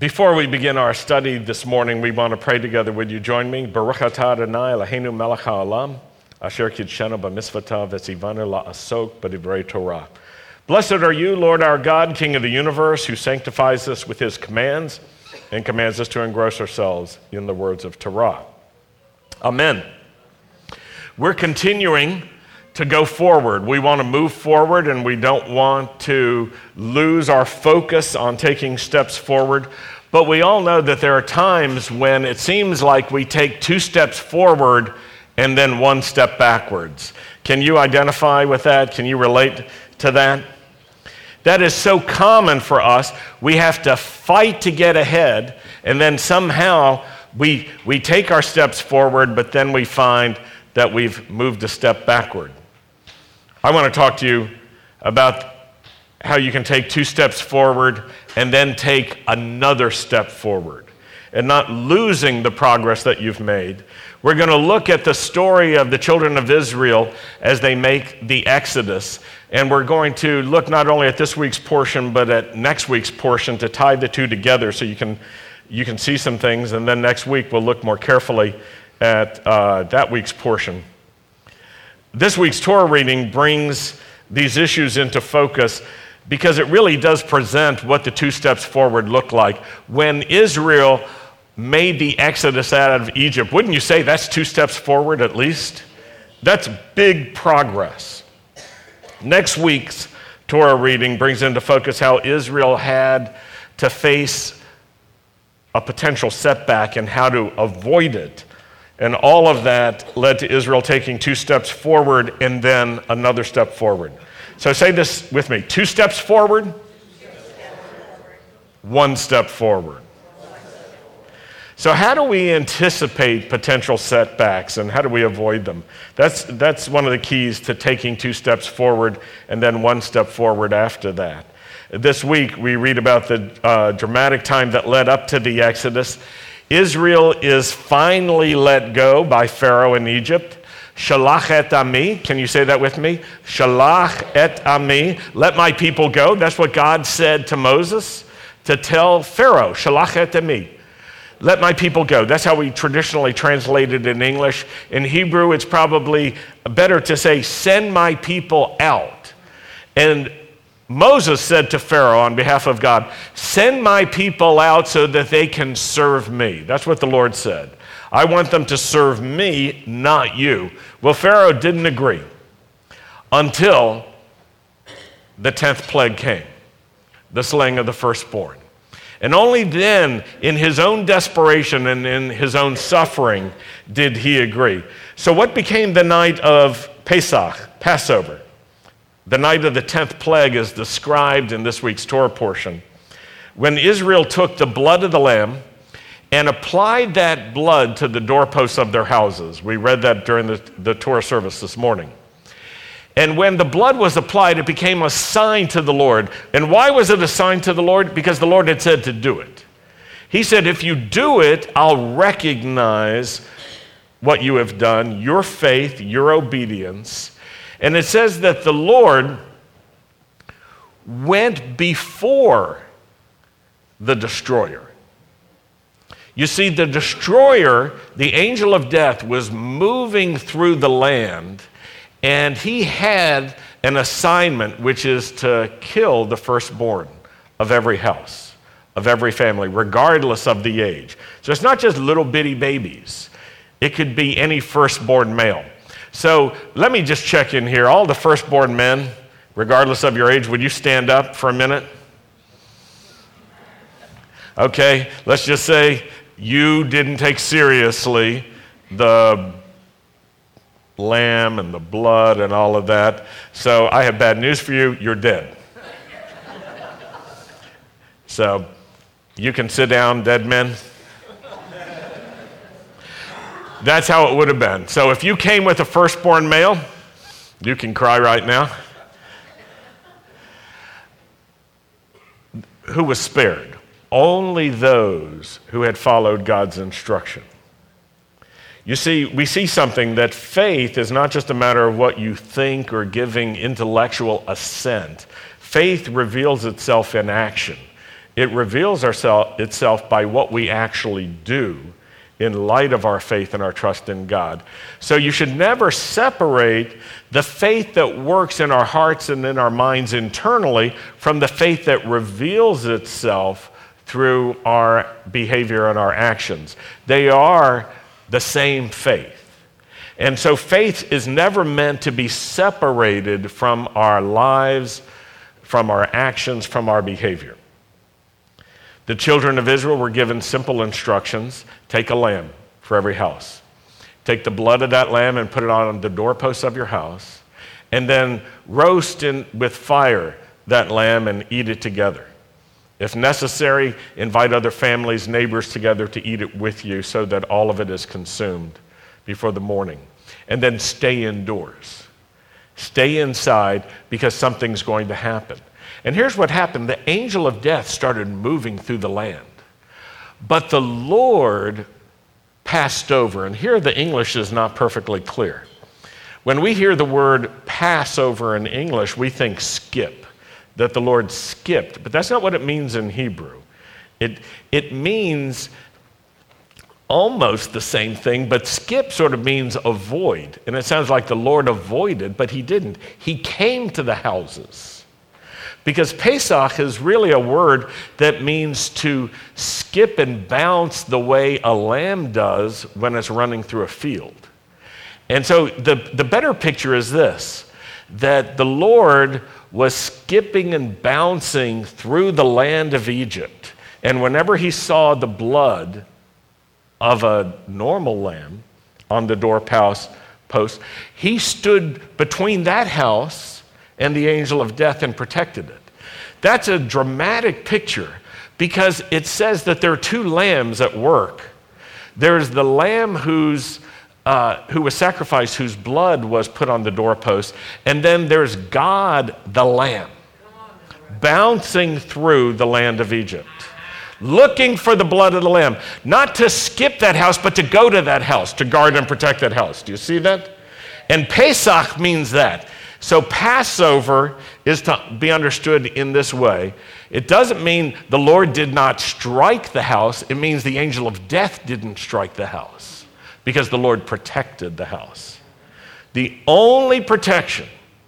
Before we begin our study this morning, we want to pray together. Would you join me? Baruch atah Adonai Eloheinu melech haolam, asher kidshenu b'mitzvotav v'tzivanu la'asok b'divrei Torah. Blessed are you, Lord our God, King of the universe, who sanctifies us with his commands and commands us to engross ourselves in the words of Torah. Amen. We're continuing to go forward. We want to move forward, and we don't want to lose our focus on taking steps forward. But we all know that there are times when it seems like we take 2 steps forward and then 1 step backwards. Can you identify with that? Can you relate to that? That is so common for us. We have to fight to get ahead, and then somehow we take our steps forward, but then we find that we've moved a step backward. I want to talk to you about how you can take 2 steps forward and then take another step forward and not losing the progress that you've made. We're going to look at the story of the children of Israel as they make the Exodus, and we're going to look not only at this week's portion but at next week's portion to tie the two together so you can see some things, and then next week we'll look more carefully at that week's portion. This week's Torah reading brings these issues into focus because it really does present what the 2 steps forward look like. When Israel made the Exodus out of Egypt, wouldn't you say that's 2 steps forward at least? That's big progress. Next week's Torah reading brings into focus how Israel had to face a potential setback and how to avoid it. And all of that led to Israel taking 2 steps forward and then another step forward. So say this with me. 2 steps forward, 1 step forward. So how do we anticipate potential setbacks and how do we avoid them? That's one of the keys to taking 2 steps forward and then 1 step forward after that. This week we read about the dramatic time that led up to the Exodus. Israel is finally let go by Pharaoh in Egypt. Shalach et ami. Can you say that with me? Shalach et ami. Let my people go. That's what God said to Moses to tell Pharaoh. Shalach et ami. Let my people go. That's how we traditionally translate it in English. In Hebrew, it's probably better to say, send my people out. And Moses said to Pharaoh on behalf of God, send my people out so that they can serve me. That's what the Lord said. I want them to serve me, not you. Well, Pharaoh didn't agree until the 10th plague came, the slaying of the firstborn. And only then, in his own desperation and in his own suffering, did he agree. So what became the night of Pesach, Passover? The night of the 10th plague is described in this week's Torah portion. When Israel took the blood of the lamb and applied that blood to the doorposts of their houses. We read that during the Torah service this morning. And when the blood was applied, it became a sign to the Lord. And why was it a sign to the Lord? Because the Lord had said to do it. He said, if you do it, I'll recognize what you have done, your faith, your obedience. And it says that the Lord went before the destroyer. You see, the destroyer, the angel of death, was moving through the land, and he had an assignment, which is to kill the firstborn of every house, of every family, regardless of the age. So it's not just little bitty babies. It could be any firstborn male. So let me just check in here. All the firstborn men, regardless of your age, would you stand up for a minute? Okay, let's just say you didn't take seriously the lamb and the blood and all of that. So I have bad news for you. You're dead. So you can sit down, dead men. That's how it would have been. So if you came with a firstborn male, you can cry right now. Who was spared? Only those who had followed God's instruction. You see, we see something that faith is not just a matter of what you think or giving intellectual assent. Faith reveals itself in action. It reveals itself by what we actually do in light of our faith and our trust in God. So you should never separate the faith that works in our hearts and in our minds internally from the faith that reveals itself through our behavior and our actions. They are the same faith. And so faith is never meant to be separated from our lives, from our actions, from our behavior. The children of Israel were given simple instructions. Take a lamb for every house. Take the blood of that lamb and put it on the doorposts of your house, and then roast with fire that lamb and eat it together. If necessary, invite other families, neighbors together to eat it with you so that all of it is consumed before the morning. And then stay indoors. Stay inside because something's going to happen. And here's what happened. The angel of death started moving through the land. But the Lord passed over. And here the English is not perfectly clear. When we hear the word Passover in English, we think skip, that the Lord skipped. But that's not what it means in Hebrew. It means almost the same thing, but skip sort of means avoid. And it sounds like the Lord avoided, but he didn't. He came to the houses. Because Pesach is really a word that means to skip and bounce the way a lamb does when it's running through a field. And so the better picture is this, that the Lord was skipping and bouncing through the land of Egypt. And whenever he saw the blood of a normal lamb on the doorpost, he stood between that house and the angel of death and protected it. That's a dramatic picture because it says that there are two lambs at work. There's the lamb who was sacrificed, whose blood was put on the doorpost, and then there's God, the lamb, bouncing through the land of Egypt, looking for the blood of the lamb, not to skip that house, but to go to that house, to guard and protect that house. Do you see that? And Pesach means that. So Passover is to be understood in this way. It doesn't mean the Lord did not strike the house. It means the angel of death didn't strike the house because the Lord protected the house. The only protection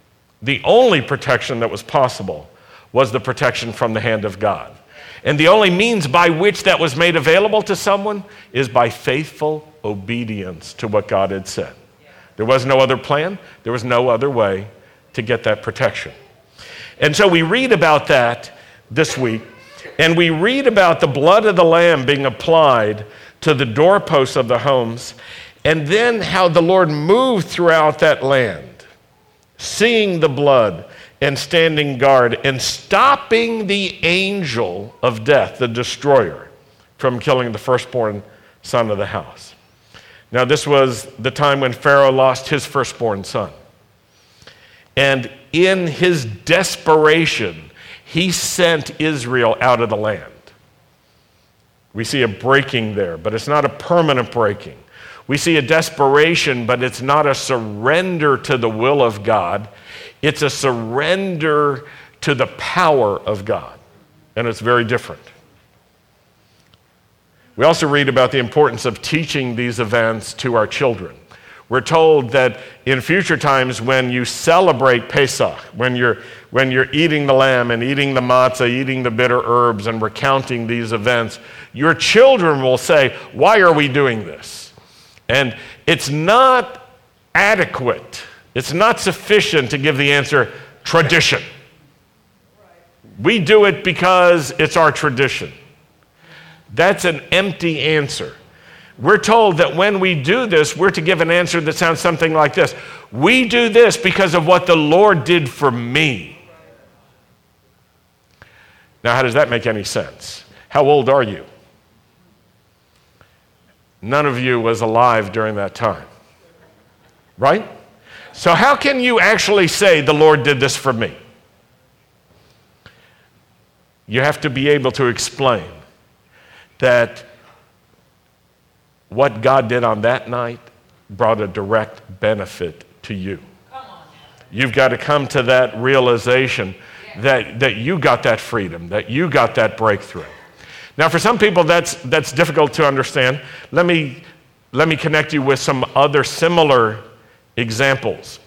that was possible was the protection from the hand of God. And the only means by which that was made available to someone is by faithful obedience to what God had said. There was no other plan. There was no other way to get that protection. And so we read about that this week, and we read about the blood of the lamb being applied to the doorposts of the homes, and then how the Lord moved throughout that land, seeing the blood and standing guard and stopping the angel of death, the destroyer, from killing the firstborn son of the house. Now, this was the time when Pharaoh lost his firstborn son. And in his desperation, he sent Israel out of the land. We see a breaking there, but it's not a permanent breaking. We see a desperation, but it's not a surrender to the will of God. It's a surrender to the power of God. And it's very different. We also read about the importance of teaching these events to our children. We're told that in future times when you celebrate Pesach, when you're eating the lamb and eating the matzah, eating the bitter herbs and recounting these events, your children will say, "Why are we doing this?" And it's not adequate. It's not sufficient to give the answer, tradition. We do it because it's our tradition. That's an empty answer. We're told that when we do this, we're to give an answer that sounds something like this. We do this because of what the Lord did for me. Now, how does that make any sense? How old are you? None of you was alive during that time, right? So how can you actually say the Lord did this for me? You have to be able to explain that what God did on that night brought a direct benefit to you. You've got to come to that realization that you got that freedom, that you got that breakthrough. Now, for some people, that's difficult to understand. Let me connect you with some other similar examples.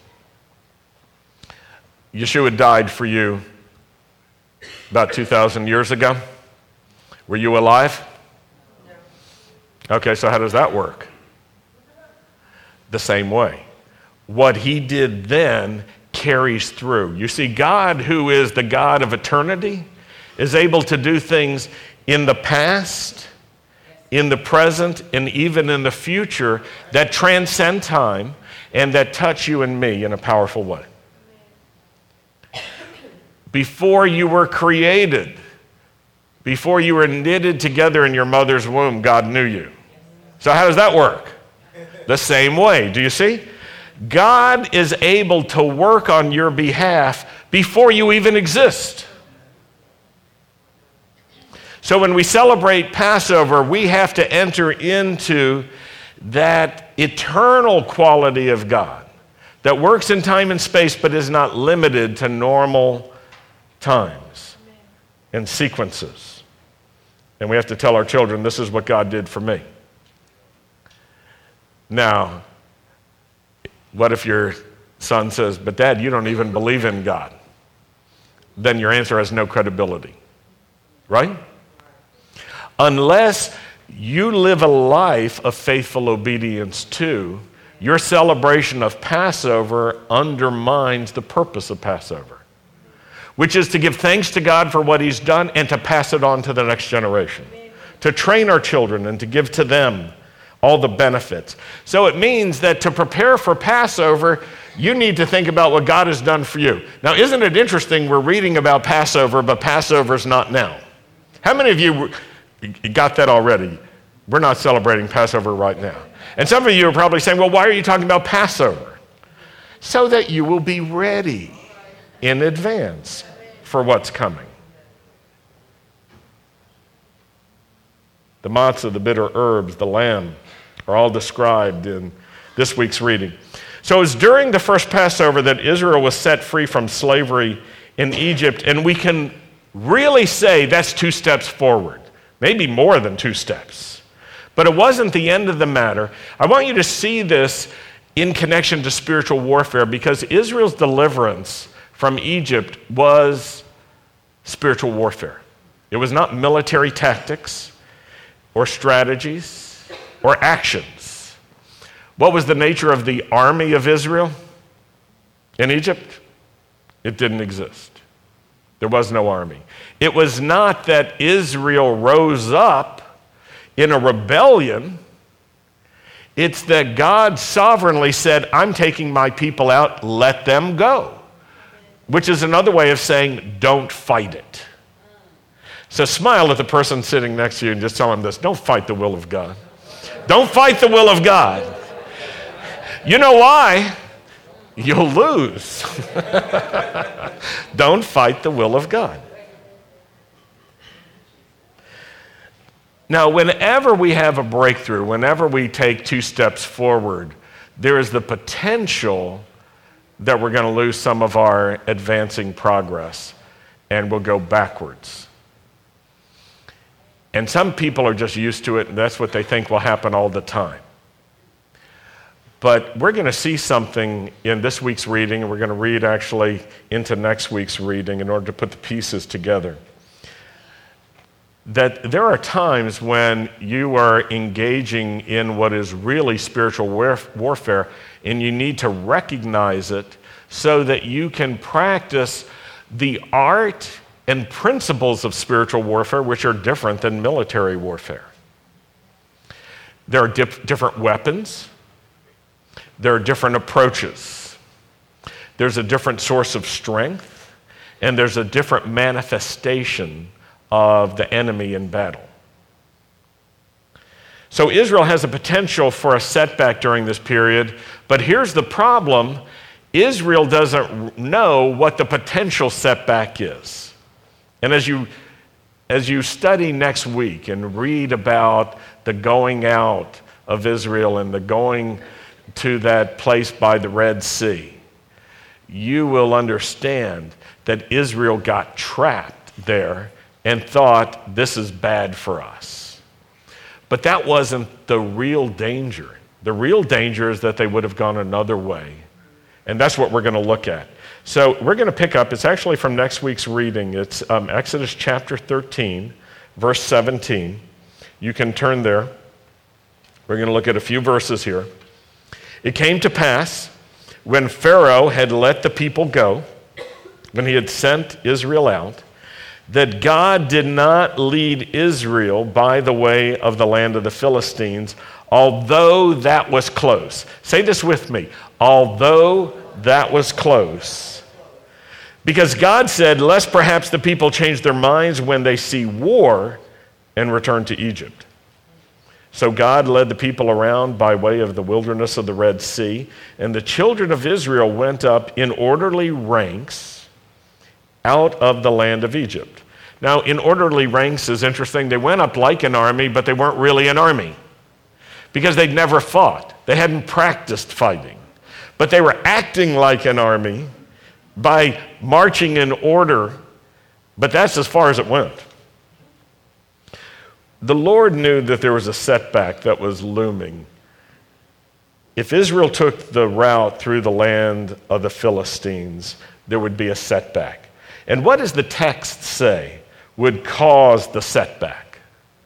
Yeshua died for you about 2,000 years ago. Were you alive? No. Okay, so how does that work? The same way. What he did then carries through. You see, God, who is the God of eternity, is able to do things in the past, in the present, and even in the future that transcend time and that touch you and me in a powerful way. Before you were created, before you were knitted together in your mother's womb, God knew you. So how does that work? The same way. Do you see? God is able to work on your behalf before you even exist. So when we celebrate Passover, we have to enter into that eternal quality of God that works in time and space but is not limited to normal times and sequences. And we have to tell our children, this is what God did for me. Now, what if your son says, but Dad, you don't even believe in God? Then your answer has no credibility, right? Unless you live a life of faithful obedience too, your celebration of Passover undermines the purpose of Passover, which is to give thanks to God for what he's done and to pass it on to the next generation, to train our children and to give to them all the benefits. So it means that to prepare for Passover, you need to think about what God has done for you. Now, isn't it interesting we're reading about Passover, but Passover's not now? How many of you got that already? We're not celebrating Passover right now. And some of you are probably saying, well, why are you talking about Passover? So that you will be ready in advance for what's coming. The matzah, the bitter herbs, the lamb are all described in this week's reading. So it was during the first Passover that Israel was set free from slavery in Egypt, and we can really say that's 2 steps forward, maybe more than 2 steps. But it wasn't the end of the matter. I want you to see this in connection to spiritual warfare, because Israel's deliverance from Egypt was spiritual warfare. It was not military tactics or strategies or actions. What was the nature of the army of Israel in Egypt? It didn't exist. There was no army. It was not that Israel rose up in a rebellion. It's that God sovereignly said, I'm taking my people out, let them go. Which is another way of saying, don't fight it. So smile at the person sitting next to you and just tell them this, don't fight the will of God. Don't fight the will of God. You know why? You'll lose. Don't fight the will of God. Now, whenever we have a breakthrough, whenever we take 2 steps forward, there is the potential that we're going to lose some of our advancing progress and we'll go backwards. And some people are just used to it, and that's what they think will happen all the time. But we're going to see something in this week's reading, and we're going to read actually into next week's reading in order to put the pieces together. That there are times when you are engaging in what is really spiritual warfare, and you need to recognize it so that you can practice the art and principles of spiritual warfare, which are different than military warfare. There are different weapons. There are different approaches. There's a different source of strength, and there's a different manifestation of the enemy in battle. So Israel has a potential for a setback during this period, but here's the problem. Israel doesn't know what the potential setback is. And as you study next week and read about the going out of Israel and the going to that place by the Red Sea, you will understand that Israel got trapped there and thought, this is bad for us. But that wasn't the real danger. The real danger is that they would have gone another way. And that's what we're going to look at. So we're going to pick up, it's actually from next week's reading. It's Exodus chapter 13, verse 17. You can turn there. We're going to look at a few verses here. It came to pass, when Pharaoh had let the people go, when he had sent Israel out, that God did not lead Israel by the way of the land of the Philistines, although that was close. Say this with me. Although that was close. Because God said, lest perhaps the people change their minds when they see war and return to Egypt. So God led the people around by way of the wilderness of the Red Sea, and the children of Israel went up in orderly ranks out of the land of Egypt. Now, in orderly ranks is interesting. They went up like an army, but they weren't really an army because they'd never fought. They hadn't practiced fighting. But they were acting like an army by marching in order, but that's as far as it went. The Lord knew that there was a setback that was looming. If Israel took the route through the land of the Philistines, there would be a setback. And what does the text say would cause the setback?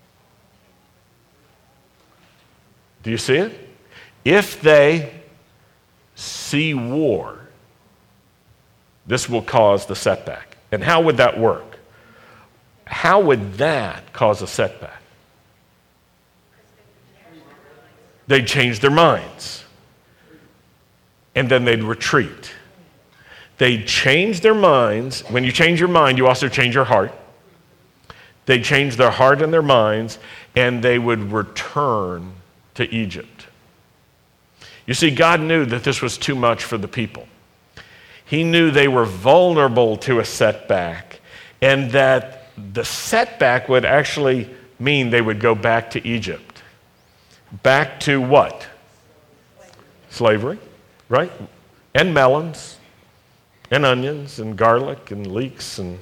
Do you see it? If they see war, this will cause the setback. And how would that work? How would that cause a setback? They'd change their minds. And then they'd retreat. They'd change their minds. When you change your mind, you also change your heart. They'd change their heart and their minds, and they would return to Egypt. You see, God knew that this was too much for the people. He knew they were vulnerable to a setback, and that the setback would actually mean they would go back to Egypt. Back to what? Slavery, right? And melons, and onions, and garlic, and leeks, and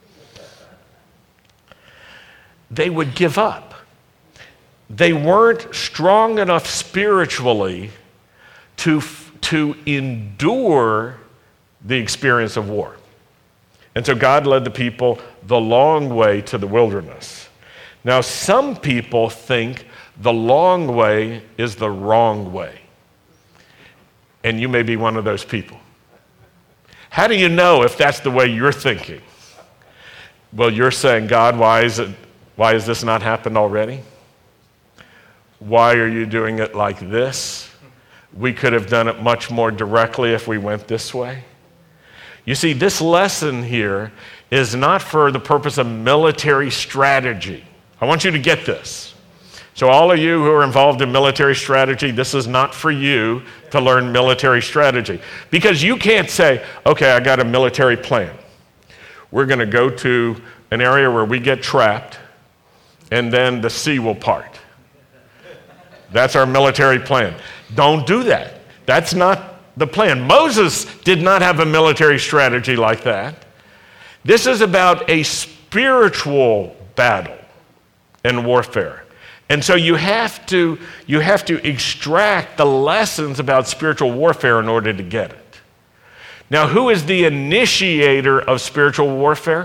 they would give up. They weren't strong enough spiritually to endure the experience of war. And so God led the people the long way to the wilderness. Now, some people think the long way is the wrong way. And you may be one of those people. How do you know if that's the way you're thinking? Well, you're saying, God, why has this not happened already? Why are you doing it like this? We could have done it much more directly if we went this way. You see, this lesson here is not for the purpose of military strategy. I want you to get this. So all of you who are involved in military strategy, this is not for you to learn military strategy. Because you can't say, okay, I got a military plan. We're going to go to an area where we get trapped, and then the sea will part. That's our military plan. Don't do that. That's not the plan. Moses did not have a military strategy like that. This is about a spiritual battle and warfare. And so you have to extract the lessons about spiritual warfare in order to get it. Now, who is the initiator of spiritual warfare?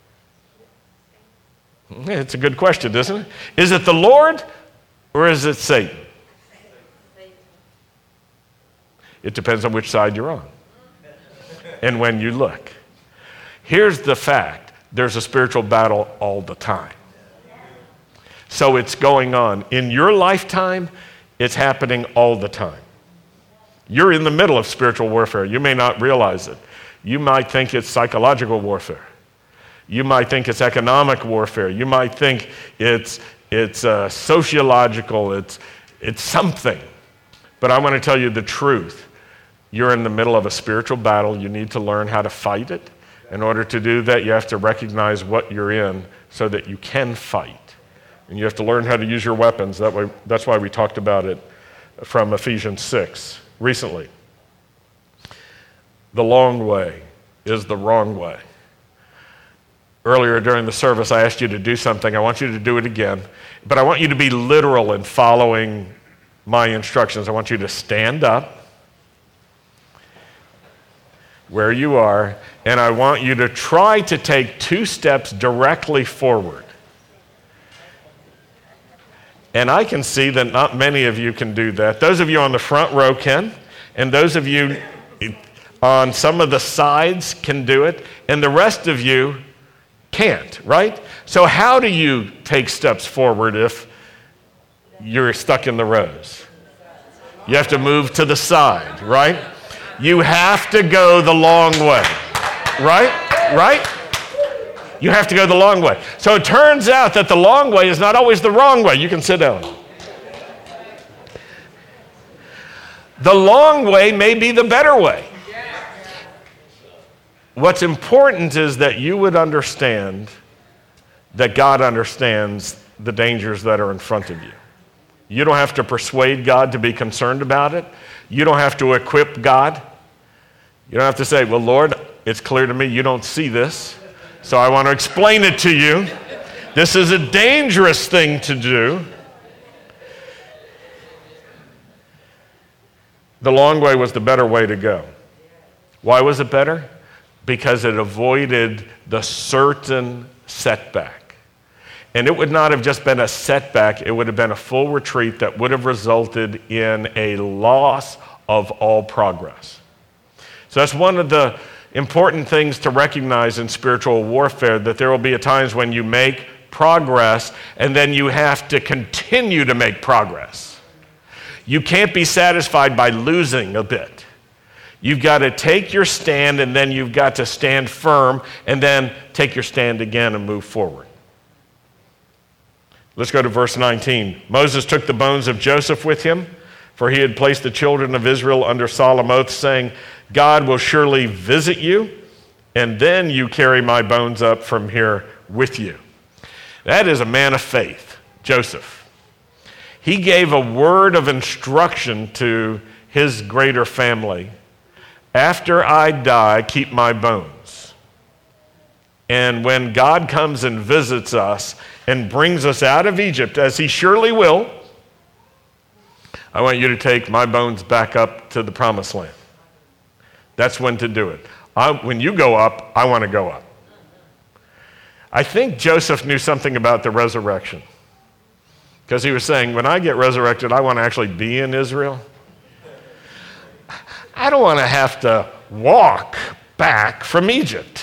It's a good question, isn't it? Is it the Lord or is it Satan? It depends on which side you're on and when you look. Here's the fact. There's a spiritual battle all the time. So it's going on. In your lifetime, it's happening all the time. You're in the middle of spiritual warfare. You may not realize it. You might think it's psychological warfare. You might think it's economic warfare. You might think it's sociological. It's something. But I want to tell you the truth. You're in the middle of a spiritual battle. You need to learn how to fight it. In order to do that, you have to recognize what you're in so that you can fight. And you have to learn how to use your weapons. That's why we talked about it from Ephesians 6 recently. The long way is the wrong way. Earlier during the service, I asked you to do something. I want you to do it again. But I want you to be literal in following my instructions. I want you to stand up where you are, and I want you to try to take 2 steps directly forward. And I can see that not many of you can do that. Those of you on the front row can, and those of you on some of the sides can do it, and the rest of you can't, right? So how do you take steps forward if you're stuck in the rows? You have to move to the side, right? You have to go the long way, right? Right? You have to go the long way. So it turns out that the long way is not always the wrong way. You can sit down. The long way may be the better way. What's important is that you would understand that God understands the dangers that are in front of you. You don't have to persuade God to be concerned about it. You don't have to equip God. You don't have to say, well, Lord, it's clear to me you don't see this, so I want to explain it to you. This is a dangerous thing to do. The long way was the better way to go. Why was it better? Because it avoided the certain setback. And it would not have just been a setback, it would have been a full retreat that would have resulted in a loss of all progress. So that's one of the important things to recognize in spiritual warfare, that there will be times when you make progress and then you have to continue to make progress. You can't be satisfied by losing a bit. You've got to take your stand, and then you've got to stand firm, and then take your stand again and move forward. Let's go to verse 19. Moses took the bones of Joseph with him, for he had placed the children of Israel under solemn oath, saying, God will surely visit you, and then you carry my bones up from here with you. That is a man of faith, Joseph. He gave a word of instruction to his greater family. After I die, keep my bones. And when God comes and visits us and brings us out of Egypt, as he surely will, I want you to take my bones back up to the promised land. That's when to do it. When you go up, I want to go up. I think Joseph knew something about the resurrection, because he was saying, when I get resurrected, I want to actually be in Israel. I don't want to have to walk back from Egypt.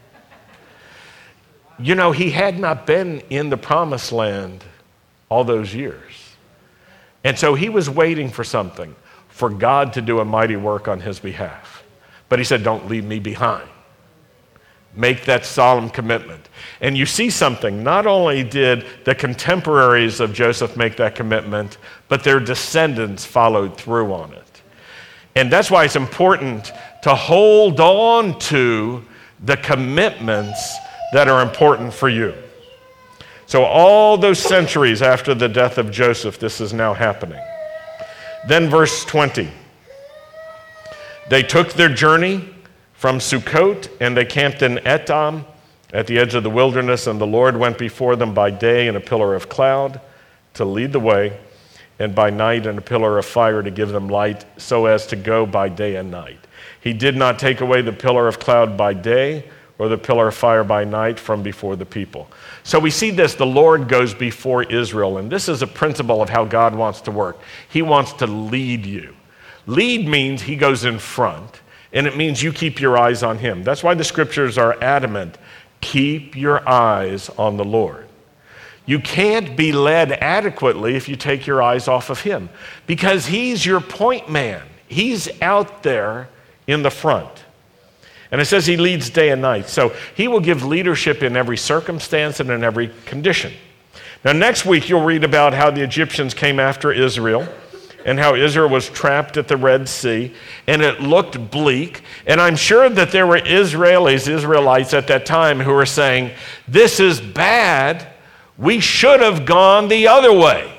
You know, he had not been in the promised land all those years. And so he was waiting for something, for God to do a mighty work on his behalf. But he said, don't leave me behind. Make that solemn commitment. And you see something. Not only did the contemporaries of Joseph make that commitment, but their descendants followed through on it. And that's why it's important to hold on to the commitments that are important for you. So all those centuries after the death of Joseph, this is now happening. Then verse 20. They took their journey from Sukkot, and they camped in Etam at the edge of the wilderness, and the Lord went before them by day in a pillar of cloud to lead the way, and by night in a pillar of fire to give them light, so as to go by day and night. He did not take away the pillar of cloud by day or the pillar of fire by night from before the people. So we see this, the Lord goes before Israel, and this is a principle of how God wants to work. He wants to lead you. Lead means he goes in front, and it means you keep your eyes on him. That's why the scriptures are adamant. Keep your eyes on the Lord. You can't be led adequately if you take your eyes off of him, because he's your point man. He's out there in the front. And it says he leads day and night. So he will give leadership in every circumstance and in every condition. Now next week you'll read about how the Egyptians came after Israel and how Israel was trapped at the Red Sea, and it looked bleak. And I'm sure that there were Israelites at that time who were saying, this is bad. We should have gone the other way.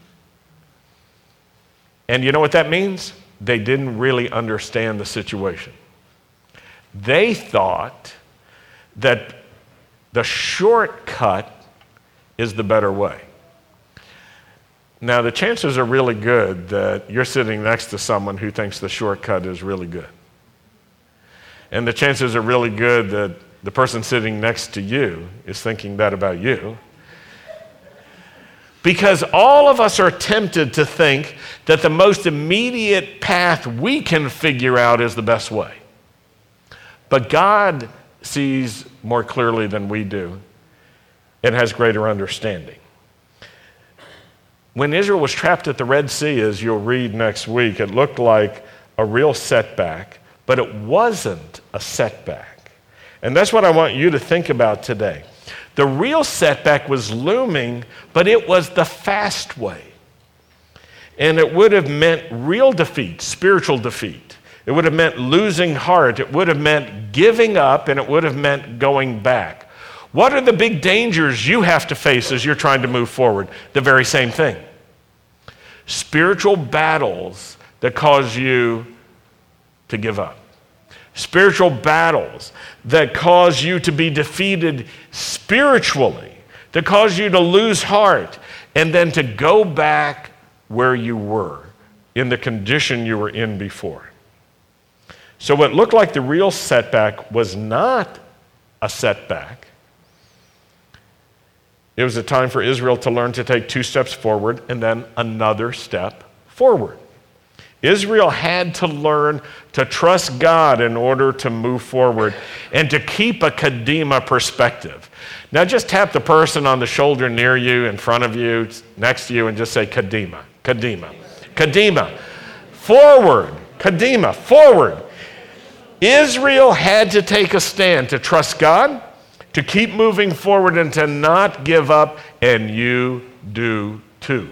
And you know what that means? They didn't really understand the situation. They thought that The shortcut is the better way. Now, the chances are really good that you're sitting next to someone who thinks the shortcut is really good. And the chances are really good that the person sitting next to you is thinking that about you. Because all of us are tempted to think that the most immediate path we can figure out is the best way. But God sees more clearly than we do and has greater understanding. When Israel was trapped at the Red Sea, as you'll read next week, it looked like a real setback, but it wasn't a setback. And that's what I want you to think about today. The real setback was looming, but it was the fast way. And it would have meant real defeat, spiritual defeat. It would have meant losing heart. It would have meant giving up, and it would have meant going back. What are the big dangers you have to face as you're trying to move forward? The very same thing. Spiritual battles that cause you to give up. Spiritual battles that cause you to be defeated spiritually, that cause you to lose heart, and then to go back where you were, in the condition you were in before. So what looked like the real setback was not a setback. It was a time for Israel to learn to take 2 steps forward and then another step forward. Israel had to learn to trust God in order to move forward and to keep a Kadima perspective. Now just tap the person on the shoulder near you, in front of you, next to you, and just say Kadima, Kadima, Kadima, forward, Kadima, forward. Israel had to take a stand to trust God, to keep moving forward, and to not give up, and you do too.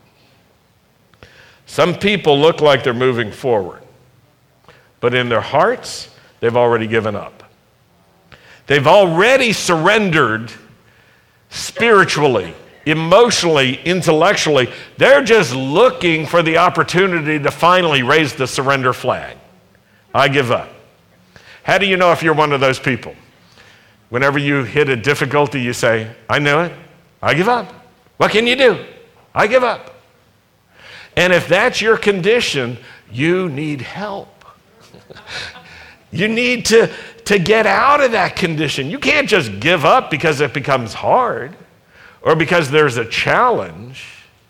Some people look like they're moving forward, but in their hearts, they've already given up. They've already surrendered spiritually, emotionally, intellectually. They're just looking for the opportunity to finally raise the surrender flag. I give up. How do you know if you're one of those people? Whenever you hit a difficulty, you say, I know it. I give up. What can you do? I give up. And if that's your condition, you need help. You need to get out of that condition. You can't just give up because it becomes hard or because there's a challenge.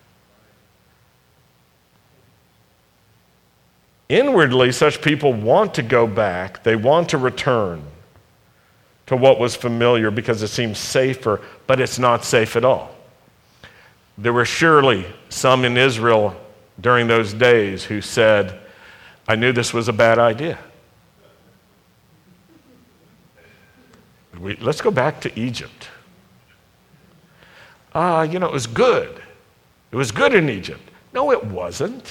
Inwardly, such people want to go back. They want to return to what was familiar because it seems safer, but it's not safe at all. There were surely some in Israel during those days who said, I knew this was a bad idea. Let's go back to Egypt. It was good. It was good in Egypt. No, it wasn't.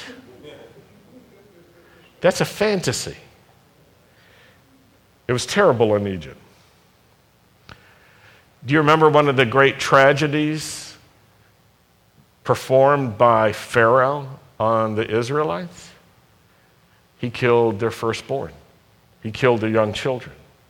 That's a fantasy. It was terrible in Egypt. Do you remember one of the great tragedies performed by Pharaoh on the Israelites? He killed their firstborn. He killed their young children.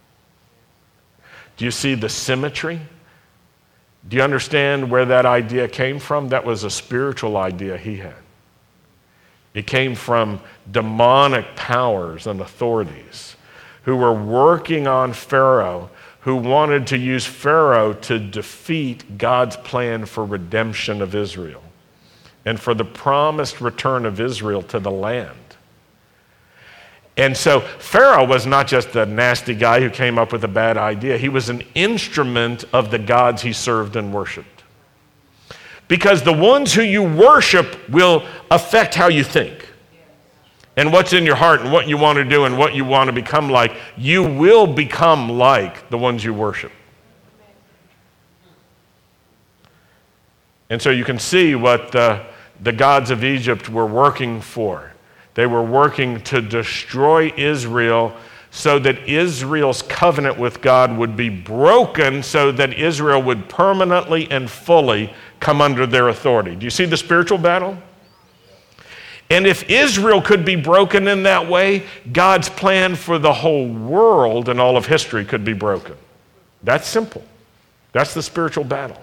Do you see the symmetry? Do you understand where that idea came from? That was a spiritual idea he had. It came from demonic powers and authorities who were working on Pharaoh, who wanted to use Pharaoh to defeat God's plan for redemption of Israel and for the promised return of Israel to the land. And so Pharaoh was not just a nasty guy who came up with a bad idea. He was an instrument of the gods he served and worshiped. Because the ones who you worship will affect how you think. And what's in your heart and what you want to do and what you want to become like. You will become like the ones you worship. And so you can see what the gods of Egypt were working for. They were working to destroy Israel so that Israel's covenant with God would be broken so that Israel would permanently and fully come under their authority. Do you see the spiritual battle? And if Israel could be broken in that way, God's plan for the whole world and all of history could be broken. That's simple. That's the spiritual battle.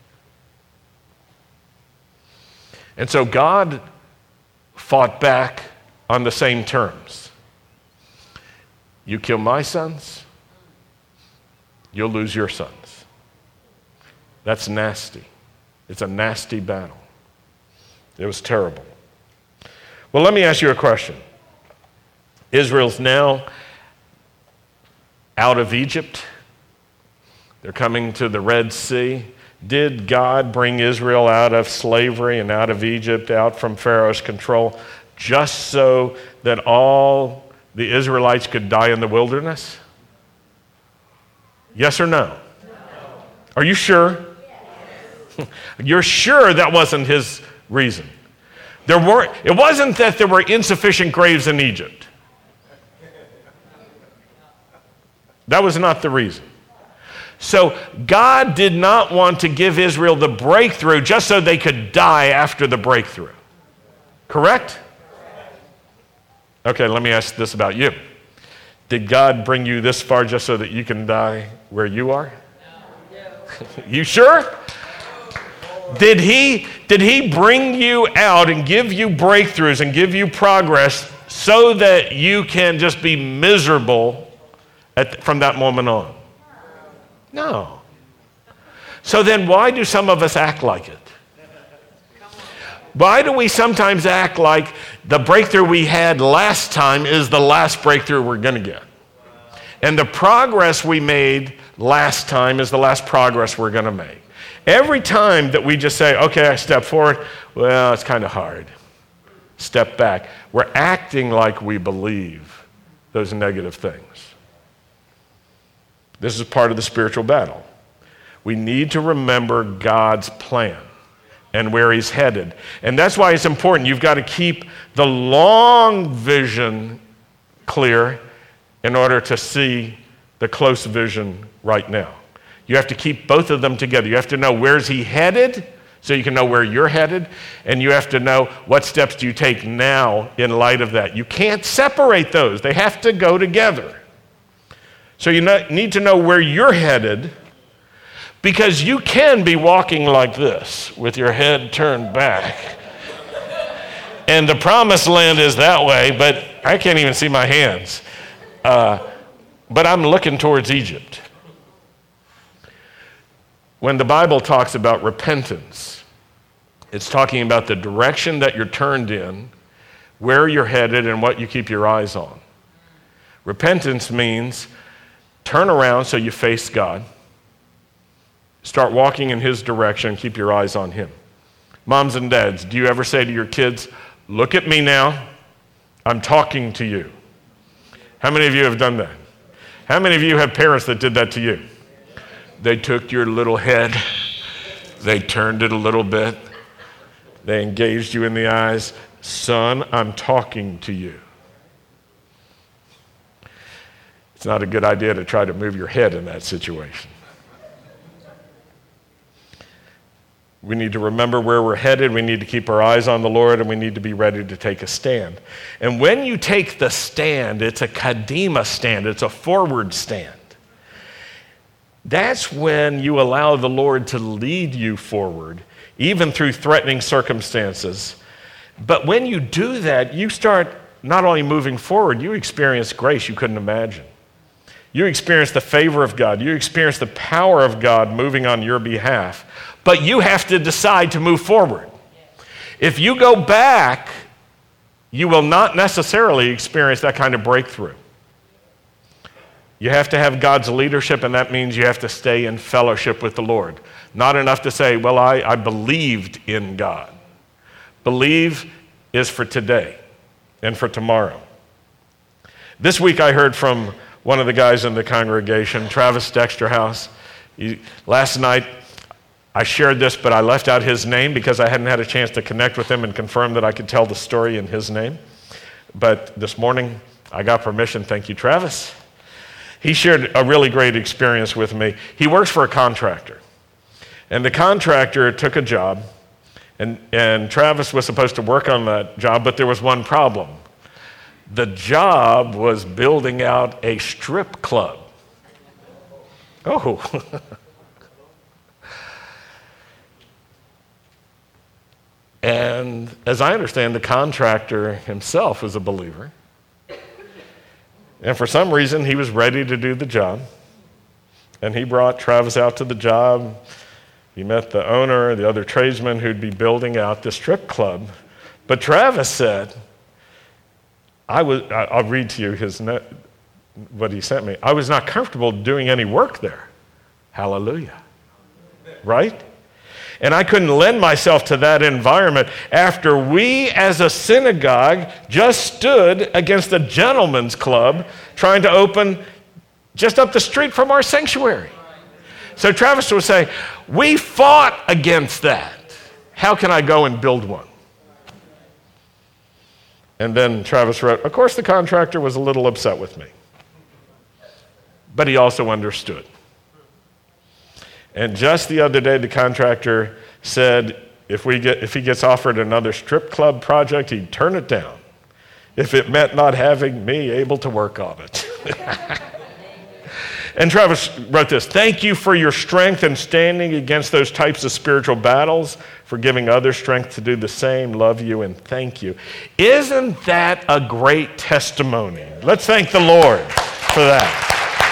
And so God fought back on the same terms. You kill my sons, you'll lose your sons. That's nasty. It's a nasty battle. It was terrible. Well, let me ask you a question. Israel's now out of Egypt. They're coming to the Red Sea. Did God bring Israel out of slavery and out of Egypt, out from Pharaoh's control, just so that all the Israelites could die in the wilderness? Yes or no? Are you sure? Yes. You're sure that wasn't his reason? It wasn't that there were insufficient graves in Egypt. That was not the reason. So God did not want to give Israel the breakthrough just so they could die after the breakthrough. Correct? Okay, let me ask this about you. Did God bring you this far just so that you can die where you are? No. You sure? Did he bring you out and give you breakthroughs and give you progress so that you can just be miserable from that moment on? No. So then why do some of us act like it? Why do we sometimes act like the breakthrough we had last time is the last breakthrough we're going to get? And the progress we made last time is the last progress we're going to make. Every time that we just say, okay, I step forward, well, it's kind of hard. Step back. We're acting like we believe those negative things. This is part of the spiritual battle. We need to remember God's plan and where he's headed. And that's why it's important. You've got to keep the long vision clear in order to see the close vision right now. You have to keep both of them together. You have to know where's he headed so you can know where you're headed, and you have to know what steps do you take now in light of that. You can't separate those. They have to go together. So you need to know where you're headed, because you can be walking like this with your head turned back. And the promised land is that way, but I can't even see my hands. But I'm looking towards Egypt. When the Bible talks about repentance, it's talking about the direction that you're turned in, where you're headed, and what you keep your eyes on. Repentance means turn around so you face God. Start walking in his direction, keep your eyes on him. Moms and dads, do you ever say to your kids, look at me now, I'm talking to you? How many of you have done that? How many of you have parents that did that to you? They took your little head, they turned it a little bit, they engaged you in the eyes. Son, I'm talking to you. It's not a good idea to try to move your head in that situation. We need to remember where we're headed. We need to keep our eyes on the Lord, and we need to be ready to take a stand. And when you take the stand, it's a kadima stand. It's a forward stand. That's when you allow the Lord to lead you forward, even through threatening circumstances. But when you do that, you start not only moving forward, you experience grace you couldn't imagine. You experience the favor of God. You experience the power of God moving on your behalf. But you have to decide to move forward. If you go back, you will not necessarily experience that kind of breakthrough. You have to have God's leadership, and that means you have to stay in fellowship with the Lord. Not enough to say, well, I believed in God. Believe is for today and for tomorrow. This week I heard from one of the guys in the congregation, Travis Dexterhouse. Last night, I shared this, but I left out his name because I hadn't had a chance to connect with him and confirm that I could tell the story in his name. But this morning, I got permission. Thank you, Travis. He shared a really great experience with me. He works for a contractor. And the contractor took a job, and Travis was supposed to work on that job, but there was one problem. The job was building out a strip club. Oh. And as I understand, the contractor himself was a believer. And for some reason, he was ready to do the job. And he brought Travis out to the job. He met the owner, the other tradesman who'd be building out the strip club. But Travis said, I'll read to you what he sent me. I was not comfortable doing any work there. Hallelujah. Right? And I couldn't lend myself to that environment after we as a synagogue just stood against a gentleman's club trying to open just up the street from our sanctuary. So Travis would say, we fought against that. How can I go and build one? And then Travis wrote, of course the contractor was a little upset with me, but he also understood. And just the other day, the contractor said if he gets offered another strip club project, he'd turn it down if it meant not having me able to work on it. And Travis wrote this, thank you for your strength in standing against those types of spiritual battles, for giving others strength to do the same. Love you and thank you. Isn't that a great testimony? Let's thank the Lord for that.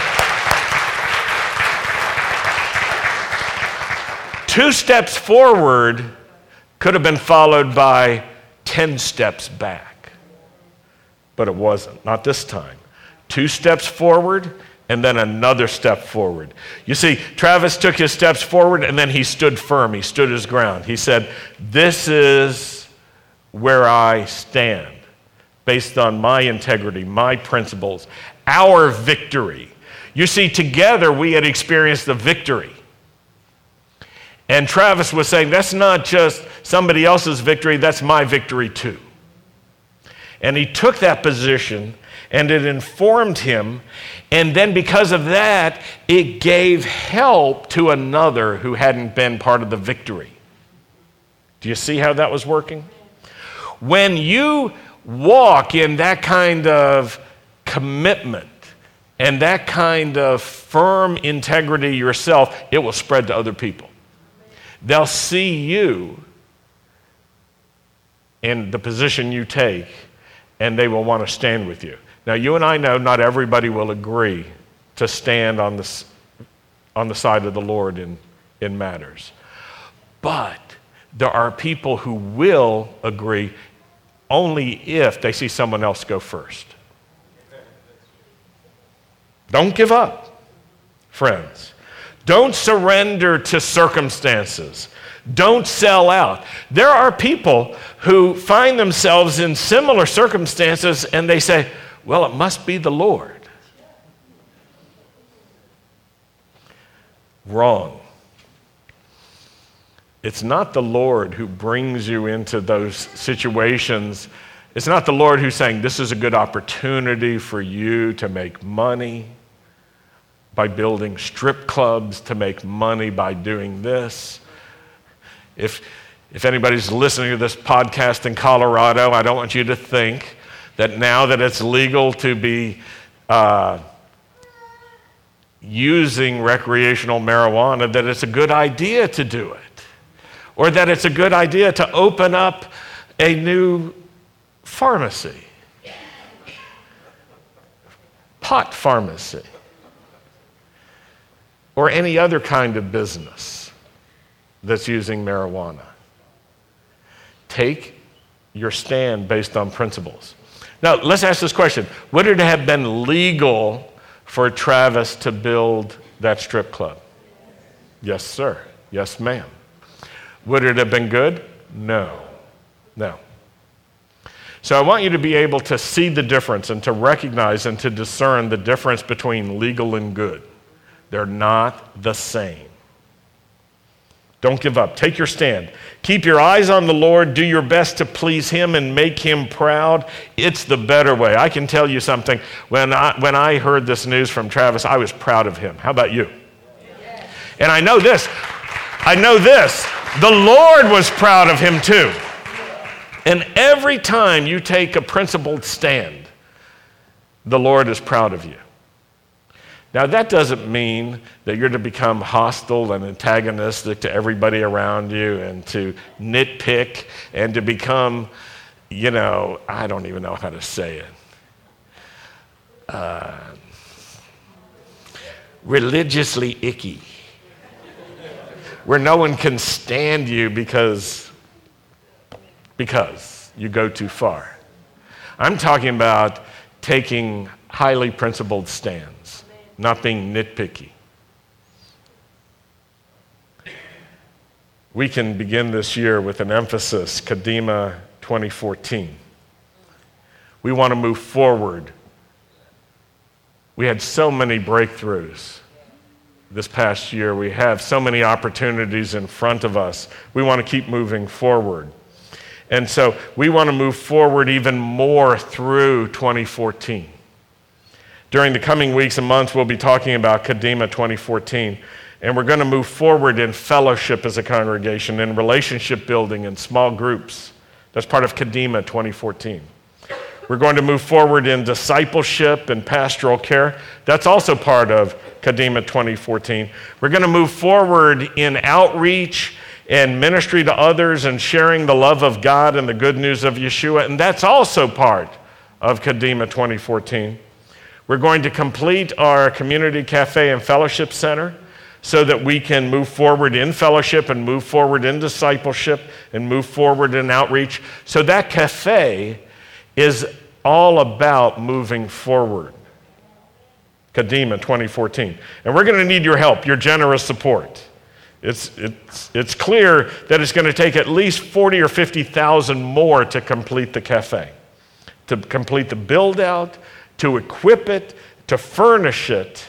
2 steps forward could have been followed by 10 steps back. But it wasn't, not this time. 2 steps forward and then another step forward. You see, Travis took his steps forward and then he stood firm. He stood his ground. He said, this is where I stand based on my integrity, my principles, our victory. You see, together we had experienced the victory. And Travis was saying, that's not just somebody else's victory, that's my victory too. And he took that position, and it informed him, and then because of that, it gave help to another who hadn't been part of the victory. Do you see how that was working? When you walk in that kind of commitment and that kind of firm integrity yourself, it will spread to other people. They'll see you in the position you take, and they will want to stand with you. Now, you and I know not everybody will agree to stand on the side of the Lord in matters. But there are people who will agree only if they see someone else go first. Don't give up, friends. Don't surrender to circumstances. Don't sell out. There are people who find themselves in similar circumstances and they say, well, it must be the Lord. Wrong. It's not the Lord who brings you into those situations. It's not the Lord who's saying, this is a good opportunity for you to make money by building strip clubs, to make money by doing this. If anybody's listening to this podcast in Colorado, I don't want you to think that now that it's legal to be using recreational marijuana, that it's a good idea to do it, or that it's a good idea to open up a new pharmacy, pot pharmacy, or any other kind of business that's using marijuana. Take your stand based on principles. Now, let's ask this question. Would it have been legal for Travis to build that strip club? Yes, sir. Yes, ma'am. Would it have been good? No. No. So I want you to be able to see the difference and to recognize and to discern the difference between legal and good. They're not the same. Don't give up. Take your stand. Keep your eyes on the Lord. Do your best to please Him and make Him proud. It's the better way. I can tell you something. When I heard this news from Travis, I was proud of him. How about you? And I know this. The Lord was proud of him too. And every time you take a principled stand, the Lord is proud of you. Now, that doesn't mean that you're to become hostile and antagonistic to everybody around you and to nitpick and to become, I don't even know how to say it, religiously icky, where no one can stand you because you go too far. I'm talking about taking highly principled stands, not being nitpicky. We can begin this year with an emphasis, Kadima 2014. We want to move forward. We had so many breakthroughs this past year. We have so many opportunities in front of us. We want to keep moving forward. And so we want to move forward even more through 2014. During the coming weeks and months, we'll be talking about Kadima 2014. And we're going to move forward in fellowship as a congregation, in relationship building, in small groups. That's part of Kadima 2014. We're going to move forward in discipleship and pastoral care. That's also part of Kadima 2014. We're going to move forward in outreach and ministry to others and sharing the love of God and the good news of Yeshua, and that's also part of Kadima 2014. We're going to complete our community cafe and fellowship center so that we can move forward in fellowship and move forward in discipleship and move forward in outreach. So that cafe is all about moving forward. Kadima 2014. And we're going to need your help, your generous support. It's clear that it's going to take at least 40 or 50,000 more to complete the cafe, to complete the build out, to equip it, to furnish it.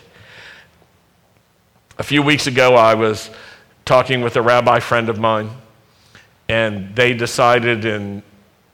A few weeks ago, I was talking with a rabbi friend of mine, and they decided in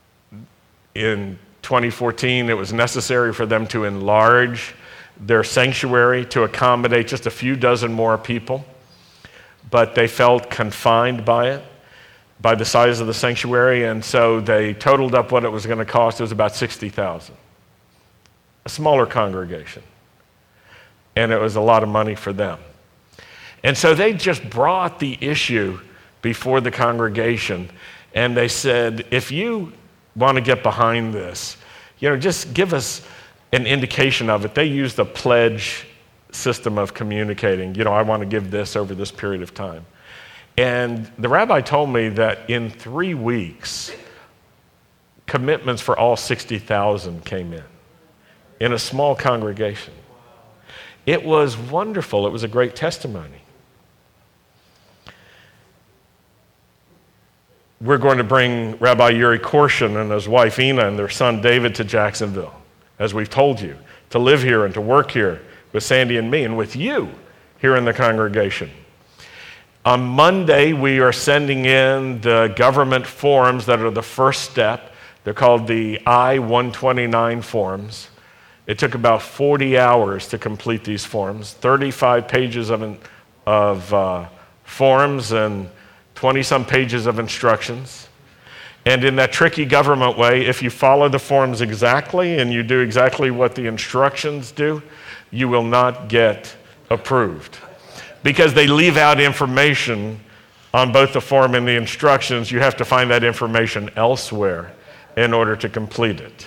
2014 it was necessary for them to enlarge their sanctuary to accommodate just a few dozen more people. But they felt confined by it, by the size of the sanctuary, and so they totaled up what it was going to cost. It was about $60,000. A smaller congregation. And it was a lot of money for them. And so they just brought the issue before the congregation, and they said, if you want to get behind this, just give us an indication of it. They used a pledge system of communicating. I want to give this over this period of time. And the rabbi told me that in 3 weeks, commitments for all 60,000 came in a small congregation. It was wonderful. It was a great testimony. We're going to bring Rabbi Yuri Korshin and his wife Ina and their son David to Jacksonville, as we've told you, to live here and to work here with Sandy and me and with you here in the congregation. On Monday, we are sending in the government forms that are the first step. They're called the I-129 forms. It took about 40 hours to complete these forms, 35 pages of forms and 20-some pages of instructions. And in that tricky government way, if you follow the forms exactly and you do exactly what the instructions do, you will not get approved. Because they leave out information on both the form and the instructions. You have to find that information elsewhere in order to complete it.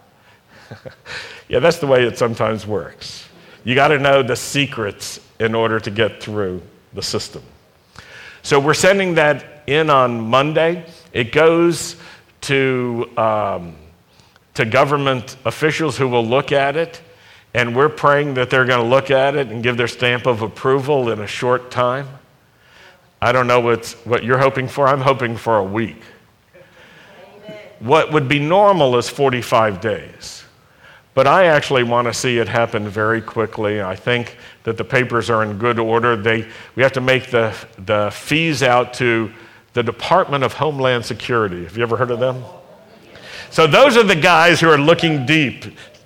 Yeah, that's the way it sometimes works. You got to know the secrets in order to get through the system. So we're sending that in on Monday. It goes to government officials who will look at it. And we're praying that they're going to look at it and give their stamp of approval in a short time. I don't know what you're hoping for. I'm hoping for a week. Amen. What would be normal is 45 days. But I actually want to see it happen very quickly. I think that the papers are in good order. We have to make the fees out to the Department of Homeland Security. Have you ever heard of them? So those are the guys who are looking deep.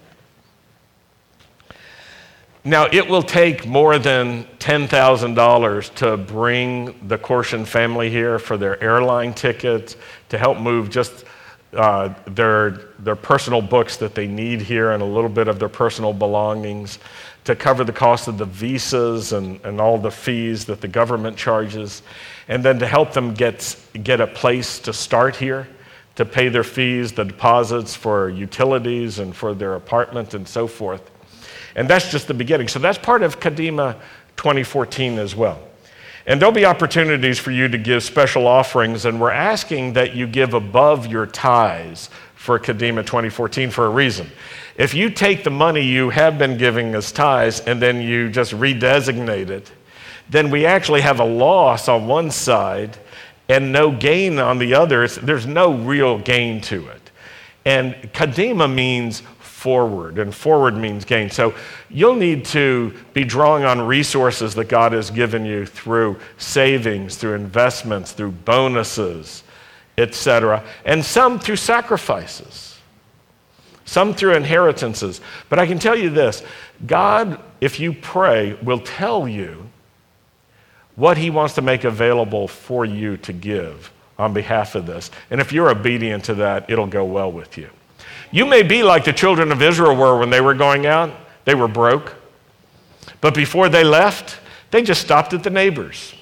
Now, it will take more than $10,000 to bring the Korshin family here for their airline tickets, to help move just their personal books that they need here and a little bit of their personal belongings, to cover the cost of the visas and all the fees that the government charges, and then to help them get a place to start here, to pay their fees, the deposits for utilities and for their apartment and so forth. And that's just the beginning. So that's part of Kadima 2014 as well. And there'll be opportunities for you to give special offerings, and we're asking that you give above your tithes for Kadima 2014 for a reason. If you take the money you have been giving as tithes and then you just redesignate it, then we actually have a loss on one side and no gain on the other. There's no real gain to it. And Kadima means forward, and forward means gain. So you'll need to be drawing on resources that God has given you through savings, through investments, through bonuses, etc., and some through sacrifices, some through inheritances. But I can tell you this, God, if you pray, will tell you what he wants to make available for you to give on behalf of this. And if you're obedient to that, it'll go well with you. You may be like the children of Israel were when they were going out. They were broke. But before they left, they just stopped at the neighbors.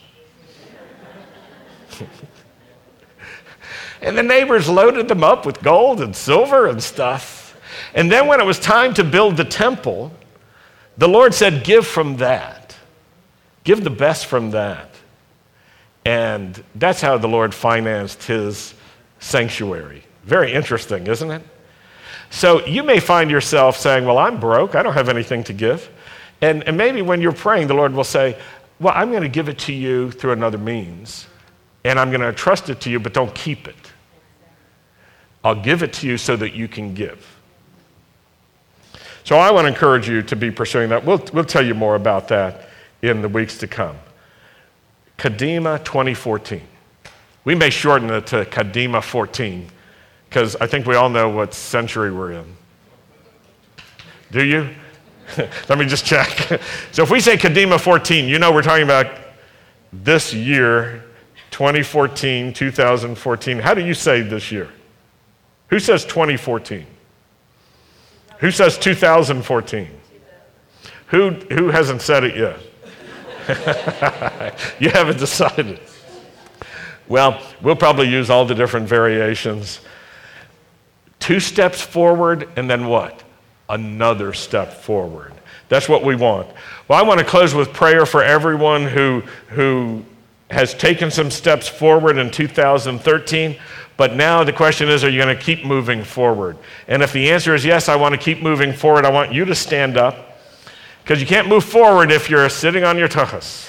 And the neighbors loaded them up with gold and silver and stuff. And then when it was time to build the temple, the Lord said, give from that. Give the best from that. And that's how the Lord financed his sanctuary. Very interesting, isn't it? So you may find yourself saying, well, I'm broke. I don't have anything to give. And maybe when you're praying, the Lord will say, well, I'm going to give it to you through another means. And I'm going to trust it to you, but don't keep it. I'll give it to you so that you can give. So I want to encourage you to be pursuing that. We'll tell you more about that in the weeks to come. Kadima 2014. We may shorten it to Kadima 14, because I think we all know what century we're in. Do you? Let me just check. So if we say Kadima 14, you know we're talking about this year, 2014, 2014. How do you say this year? Who says 2014? Who says 2014? Who hasn't said it yet? You haven't decided. Well, we'll probably use all the different variations. 2 steps forward, and then what? Another step forward. That's what we want. Well, I want to close with prayer for everyone who has taken some steps forward in 2013, but now the question is, are you going to keep moving forward? And if the answer is yes, I want to keep moving forward, I want you to stand up, because you can't move forward if you're sitting on your tuchus.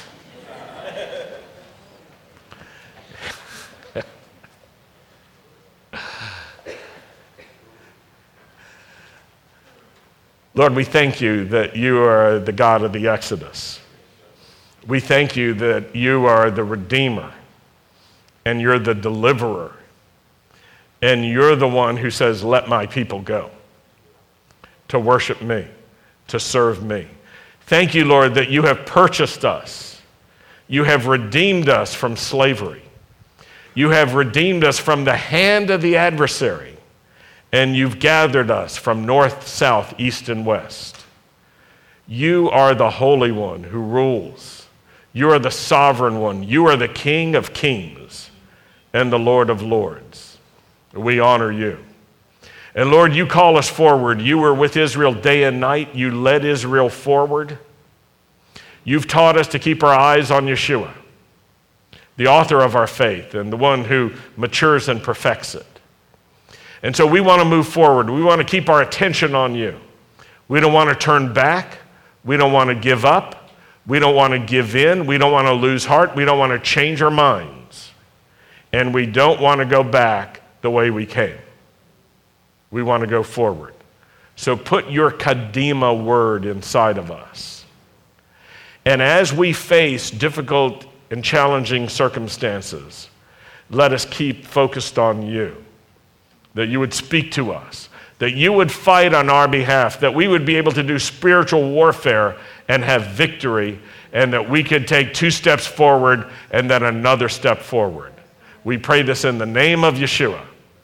Lord, we thank you that you are the God of the Exodus. We thank you that you are the Redeemer, and you're the Deliverer, and you're the one who says, let my people go to worship me, to serve me. Thank you, Lord, that you have purchased us. You have redeemed us from slavery. You have redeemed us from the hand of the adversary. And you've gathered us from north, south, east, and west. You are the Holy One who rules. You are the Sovereign One. You are the King of kings and the Lord of lords. We honor you. And Lord, you call us forward. You were with Israel day and night. You led Israel forward. You've taught us to keep our eyes on Yeshua, the author of our faith and the one who matures and perfects it. And so we want to move forward. We want to keep our attention on you. We don't want to turn back. We don't want to give up. We don't want to give in. We don't want to lose heart. We don't want to change our minds. And we don't want to go back the way we came. We want to go forward. So put your Kadima word inside of us. And as we face difficult and challenging circumstances, let us keep focused on you. That you would speak to us, that you would fight on our behalf, that we would be able to do spiritual warfare and have victory, and that we could take 2 steps forward and then another step forward. We pray this in the name of Yeshua.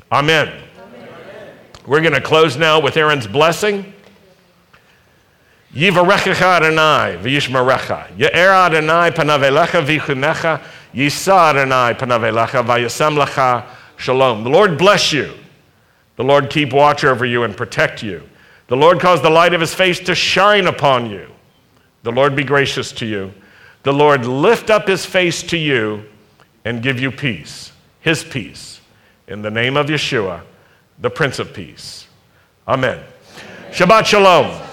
Amen. We're going to close now with Aaron's blessing. Yivarechecha Adonai v'yishmerecha. Ye'er Adonai panav elecha v'yichunecha. Yisa Adonai panav elecha v'yasem lecha shalom. The Lord bless you. The Lord keep watch over you and protect you. The Lord cause the light of his face to shine upon you. The Lord be gracious to you. The Lord lift up his face to you and give you peace, his peace. In the name of Yeshua, the Prince of Peace. Amen. Shabbat Shalom.